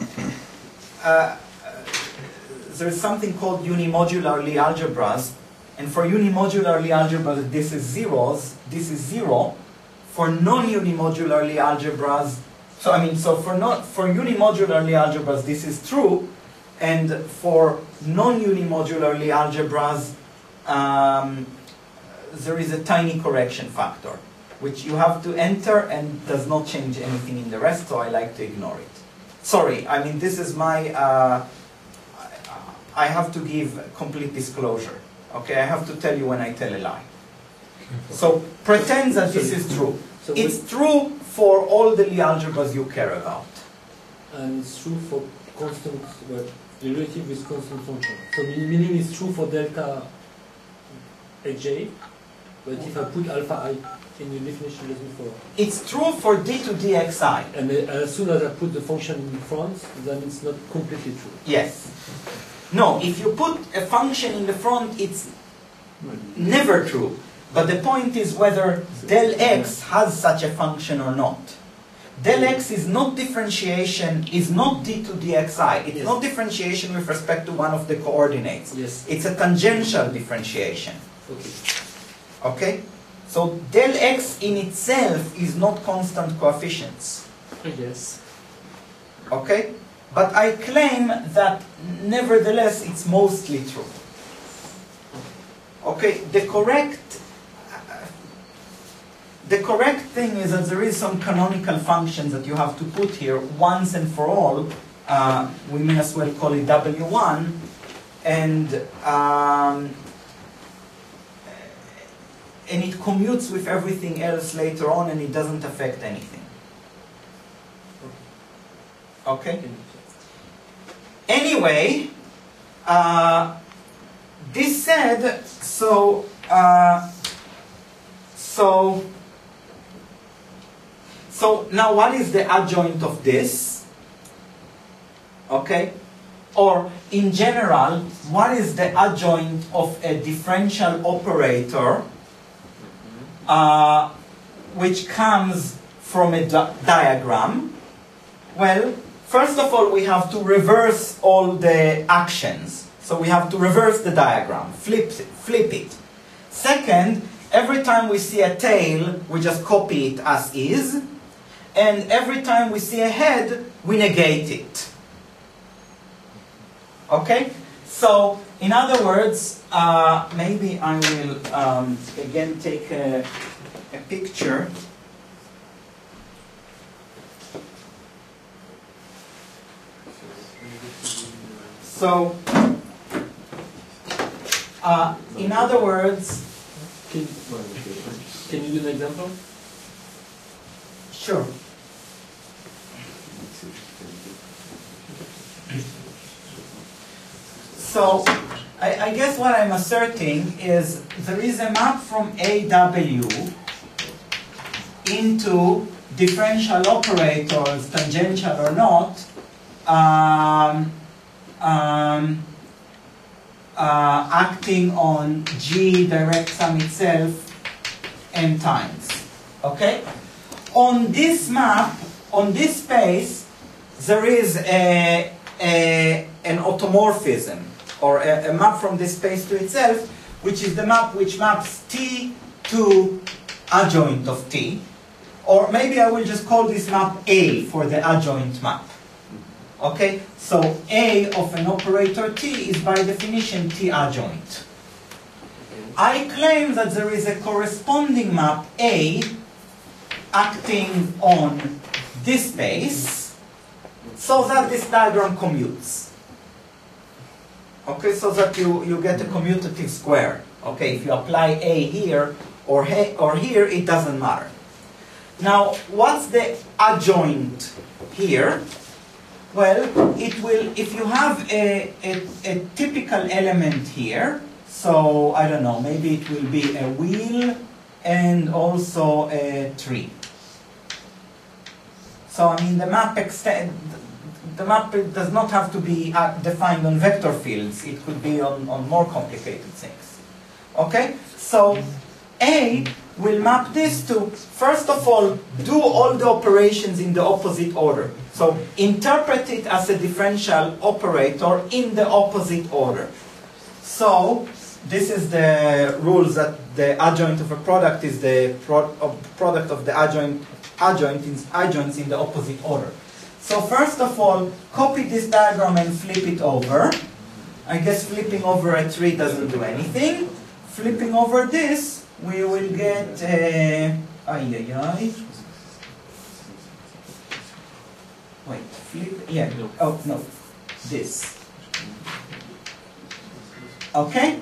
S1: There's something called unimodular Lie algebras, And for unimodular Lie algebras, this is zeros, this is 0. For non-unimodular Lie algebras, so for unimodular Lie algebras, this is true. And for non-unimodular Lie algebras, there is a tiny correction factor, which you have to enter and does not change anything in the rest, so I like to ignore it. Sorry, I mean, this is my, I have to give complete disclosure. Okay, I have to tell you when I tell a lie. So pretend that this is true.
S6: So
S1: it's true for all the Lie algebras you care about.
S6: And it's true for constant, well, relative with constant function. So meaning it's true for delta Hj, but if I put alpha I in the definition as before.
S1: It's true for d to dxi.
S6: And as soon as I put the function in front, then it's not completely true.
S1: Yes. No, if you put a function in the front, it's never true. But the point is whether del x has such a function or not. Del x is not differentiation, is not d to dxi. It's not differentiation with respect to one of the coordinates.
S6: Yes.
S1: It's a tangential differentiation.
S6: Okay.
S1: Okay? So del x in itself is not constant coefficients.
S6: Yes.
S1: Okay? But I claim that nevertheless it's mostly true. Okay? The correct thing is that there is some canonical functions that you have to put here once and for all. We may as well call it W1, and it commutes with everything else later on, and it doesn't affect anything. Okay? Anyway, this said, so now what is the adjoint of this? Okay? Or in general, what is the adjoint of a differential operator which comes from a diagram? Well, first of all, we have to reverse all the actions. So we have to reverse the diagram, flip it. Second, every time we see a tail, we just copy it as is. And every time we see a head, we negate it. Okay? So, in other words, maybe I will again take a picture. So, in other words,
S6: Can you do an example?
S1: Sure. So, I guess what I'm asserting is there is a map from AW into differential operators, tangential or not, acting on G direct sum itself n times. Okay? On this map, on this space, there is an automorphism, or a map from this space to itself, which is the map which maps T to adjoint of T. Or maybe I will just call this map A for the adjoint map. Okay? So A of an operator T is by definition T adjoint. I claim that there is a corresponding map A acting on this space so that this diagram commutes. Okay, so that you get a commutative square. Okay, if you apply A here or here, it doesn't matter. Now, what's the adjoint here? Well, it will, if you have a typical element here, so I don't know, maybe it will be a wheel and also a tree. So I mean the map does not have to be defined on vector fields. It could be on more complicated things. Okay? So A will map this to, first of all, do all the operations in the opposite order. So interpret it as a differential operator in the opposite order. So this is the rules that the adjoint of a product is the product of the adjoints in the opposite order. So first of all, copy this diagram and flip it over. I guess flipping over a tree doesn't do anything. Flipping over this, we will get wait, flip, yeah, oh no, this. Okay?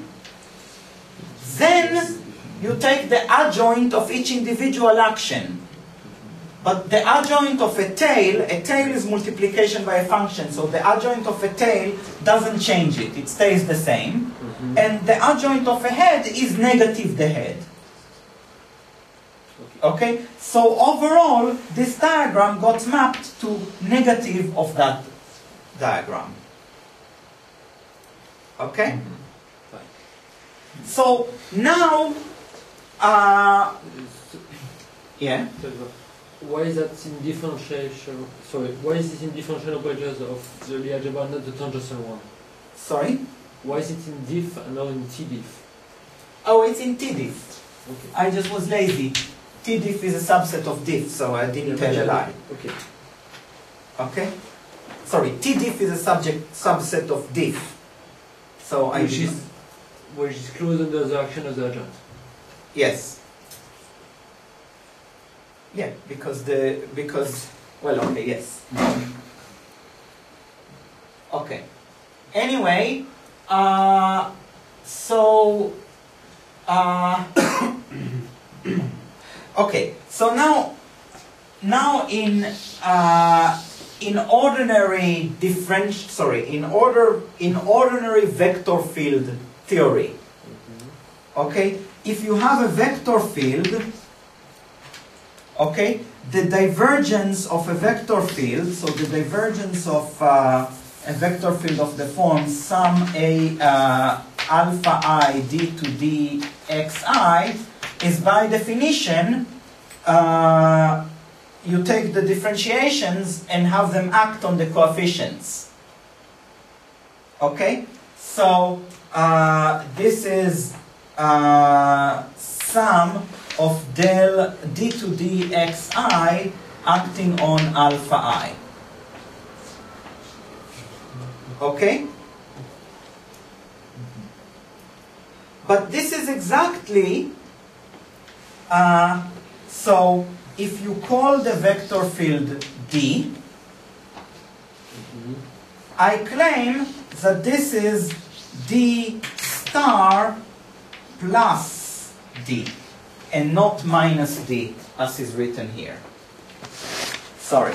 S1: Then you take the adjoint of each individual action. But the adjoint of a tail is multiplication by a function, so the adjoint of a tail doesn't change it, it stays the same. And the adjoint of a head is negative the head. Okay? So overall, this diagram got mapped to negative of that diagram. Okay? So now, yeah?
S6: Why is that in differentiation? Sorry, why is it in differential operators of the Lie algebra, not the tangential one?
S1: Sorry?
S6: Why is it in diff and not in tdiff?
S1: Oh, it's in tdiff.
S6: Okay.
S1: I just was lazy. Tdiff is a subset of diff, so I didn't tell a lie.
S6: Okay.
S1: Okay? Sorry, tdiff is a subset of diff. So I
S6: Which is closed under the action of the adjoint.
S1: Yes. Yeah, because well, okay, yes. Okay. Anyway, okay. So now in ordinary ordinary vector field theory. Okay, if you have a vector field. Okay, the divergence of a vector field, so the divergence of a vector field of the form sum A alpha I d to d xi is by definition, you take the differentiations and have them act on the coefficients. Okay, so this is sum of del d to d xi acting on alpha I. Okay? But this is exactly, so if you call the vector field D, I claim that this is D star plus D. And not minus D, as is written here. Sorry.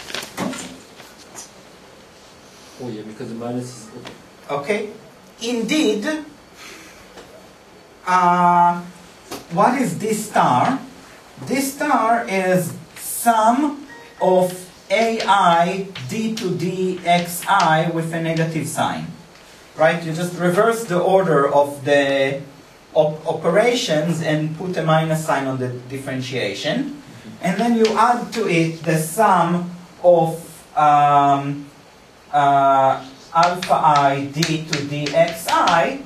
S6: Oh yeah, because the minus is okay.
S1: Okay. Indeed, what is D star? D star is sum of AI d to d xi with a negative sign. Right? You just reverse the order of the operations and put a minus sign on the differentiation, and then you add to it the sum of alpha I d to d xi,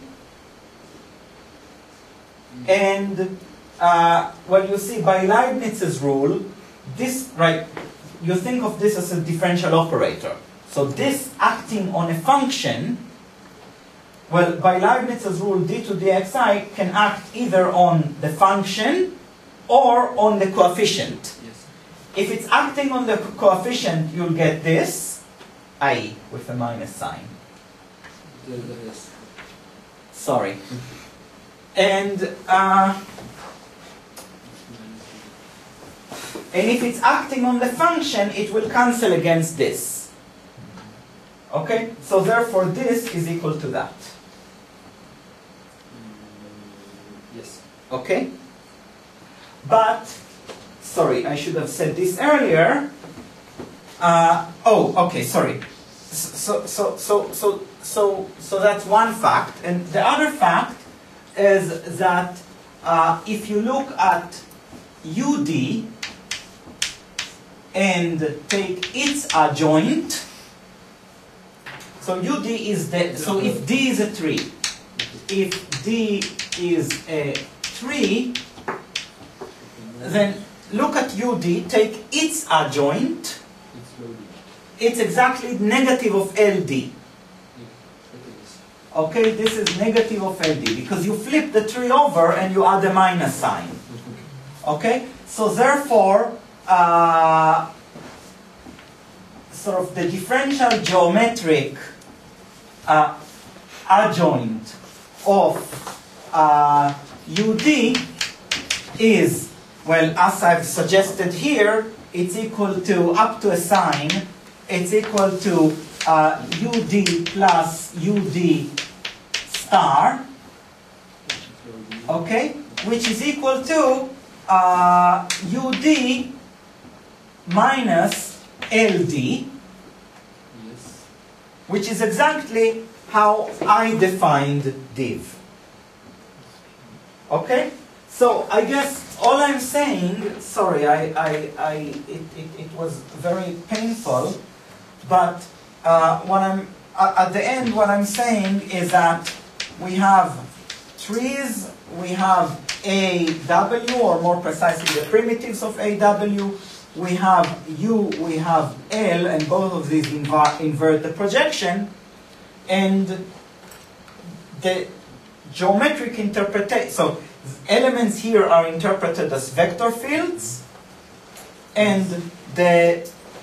S1: and well, you see, by Leibniz's rule, this, right, you think of this as a differential operator. So this acting on a function, well, by Leibniz's rule, d to dxi can act either on the function or on the coefficient.
S6: Yes.
S1: If it's acting on the coefficient, you'll get this, I, with a minus sign.
S6: Yes.
S1: Sorry. And if it's acting on the function, it will cancel against this. Okay? So therefore, this is equal to that.
S6: Yes.
S1: Okay? But, sorry, I should have said this earlier. Okay, sorry. So that's one fact. And the other fact is that if you look at UD and take its adjoint, so UD is the, so if D is a tree, if D is a 3, then look at UD, take its adjoint,
S5: It's loaded.
S1: it's exactly negative of LD.
S5: Yeah.
S1: Okay, this is negative of LD because you flip the 3 over and you add a minus sign. Okay, so therefore, sort of the differential geometric adjoint of UD is, well, as I've suggested here, it's equal to, up to a sign, it's equal to UD plus UD star, okay, which is equal to UD minus LD,
S5: Yes.
S1: which is exactly how I defined div. Okay? So I guess all I'm saying, sorry, it was very painful, but what I'm, at the end, what I'm saying is that we have trees, we have AW, or more precisely the primitives of AW, we have U, we have L, and both of these invert the projection, and the geometric interpretation, so elements here are interpreted as vector fields, and a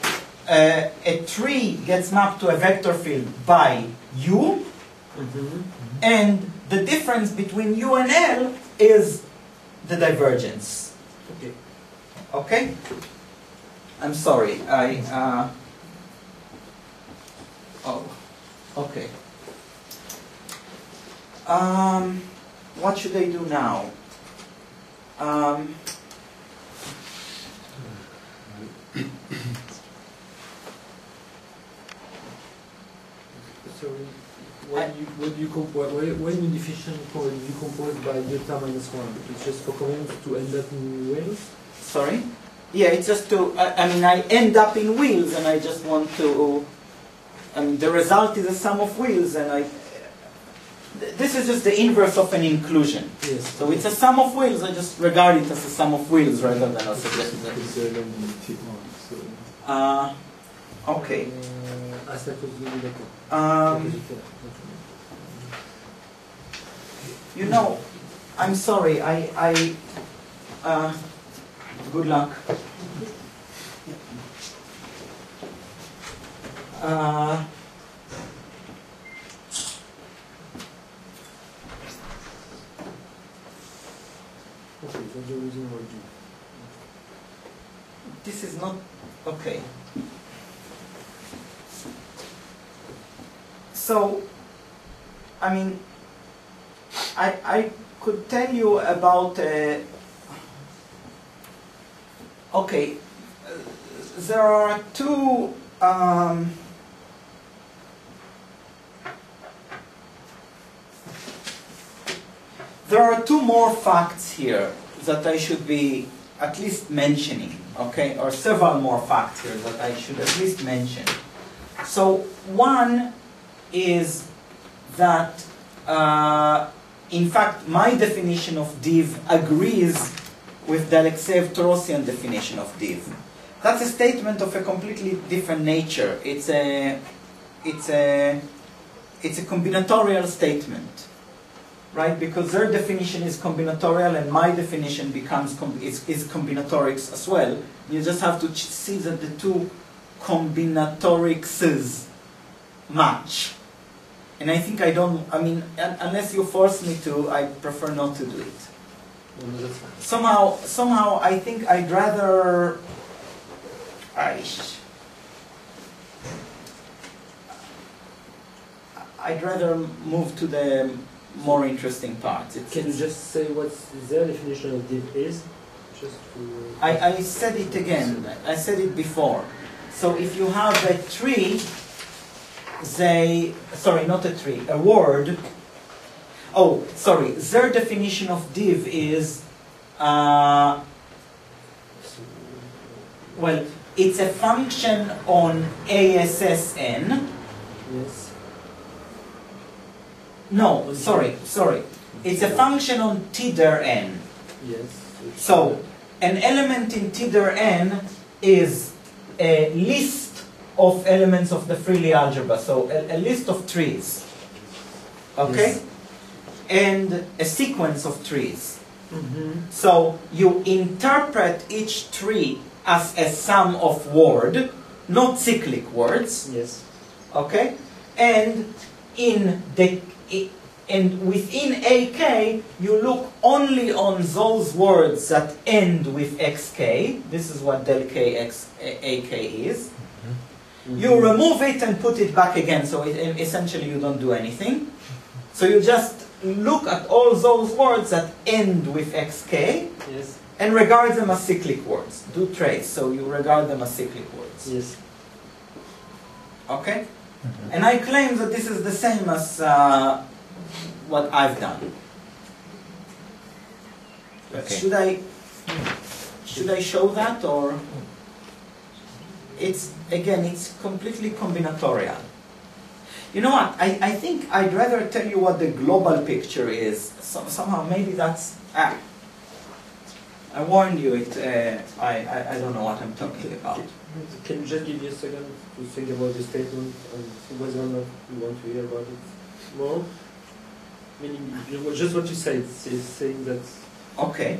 S1: tree gets mapped to a vector field by U, and the difference between U and L is the divergence.
S6: Okay.
S1: Okay? I'm sorry, oh, okay. What should I do now?
S6: Sorry. When you decompose by delta minus 1, it's just for comments to end up in whales?
S1: Sorry? Yeah, it's just to, I mean, I end up in wheels and I just want to, I mean, the result is a sum of wheels and this is just the inverse of an inclusion.
S6: Yes.
S1: So it's a sum of wheels, I just regard it as a sum of wheels rather than a suggestion. Okay. You know, I'm sorry, good luck.
S6: Okay, that's the reason why
S1: This is not, okay. So, I mean, I could tell you about, okay, there are two, there are two more facts here that I should be at least mentioning, okay, or several more facts here that I should at least mention. So one is that, in fact, my definition of div agrees with the Alexeev-Torossian definition of div. That's a statement of a completely different nature. It's a combinatorial statement, right? Because their definition is combinatorial and my definition is combinatorics as well. You just have to see that the two combinatoricses match. And I think I don't, I mean, unless you force me to, I prefer not to do it.
S6: No, that's fine.
S1: Somehow I think I'd rather, I'd rather move to the more interesting parts.
S6: Can you just say what their definition of div is? Just to...
S1: I said it again, I said it before. So if you have a tree, sorry, not a tree, a word. Oh, sorry, their definition of div is, well, it's a function on ASSN.
S6: Yes.
S1: No, sorry. It's a function on t der n.
S6: Yes.
S1: So, an element in t der n is a list of elements of the freely algebra, so a list of trees. Okay?
S6: Yes.
S1: And a sequence of trees.
S6: Mm-hmm.
S1: So, you interpret each tree as a sum of word, not cyclic words.
S6: Yes.
S1: Okay? And within AK, you look only on those words that end with XK. This is what del K X AK is.
S6: Mm-hmm.
S1: You remove it and put it back again, so essentially you don't do anything. So you just look at all those words that end with XK
S6: Yes.
S1: and regard them as cyclic words. Do trace, so you regard them as cyclic words.
S6: Yes.
S1: Okay? And I claim that this is the same as what I've done.
S4: Okay.
S1: Should I show that, or it's completely combinatorial. You know what? I think I'd rather tell you what the global picture is. Somehow maybe that's I warned you. I don't know what I'm talking about.
S6: Can you just give me a second to think about the statement and whether or not you want to hear about it more? Meaning, just what you said, is saying that.
S1: Okay.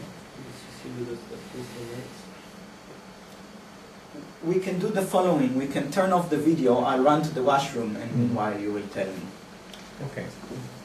S1: We can do the following. We can turn off the video. I'll run to the washroom, and meanwhile you will tell me.
S4: Okay.